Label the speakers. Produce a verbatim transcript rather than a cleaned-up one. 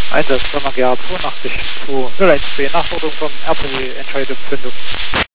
Speaker 1: Einsatz, Firma G A zweiundachtzig zwei null eins B, Nachforderung vom R P W, Entscheidung Findung.